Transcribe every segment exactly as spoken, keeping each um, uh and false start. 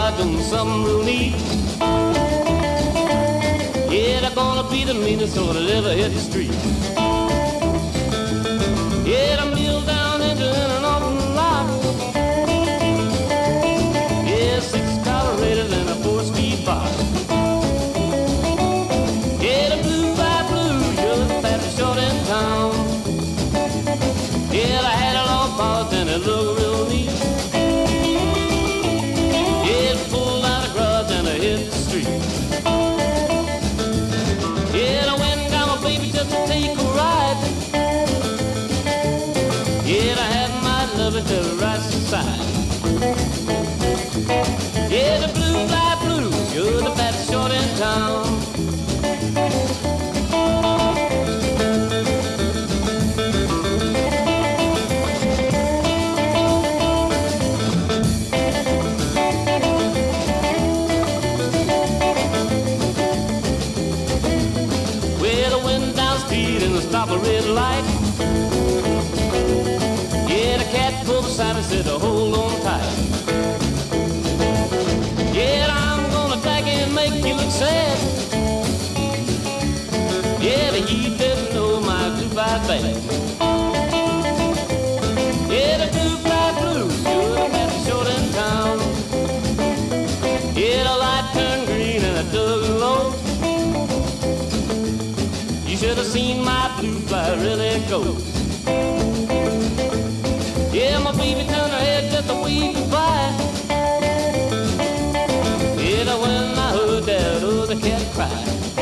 Dodge and something real neat. Yeah, they're gonna be the meanest sort that ever hit the street. Yeah, the mule down engine in an open lot. Yeah, six carburetors and a four-speed box. Yeah, the blue by blue, you're the fastest short in town. Yeah, I had it all polished and it looked real neat. Yeah, it pulled out a garage and it hit the street. Yeah, I went down my baby just to take a ride. Yeah, I had my lover to the right side. Yeah, the blue fly blue, you're the fastest short in town. Well, I went down speed and I stopped a red light. Yeah, the cat pulled aside and said, hold on tight. Yeah, I'm gonna attack and make you look sad. Yeah, but he didn't know my blue fly bag. Yeah, the blue fly blue, you're the fastest short in town. Yeah, the light turned green and I dug low. You should have seen my blue fly really go. Yeah, my baby turned her head just a wee bit by. Yeah, when I heard that other cat cry.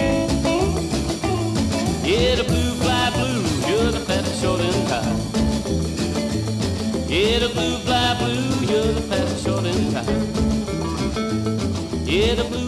Yeah, the blue fly blue, you're the fastest short in town. Yeah, the blue fly blue, you're the fastest short in town. Yeah, the blue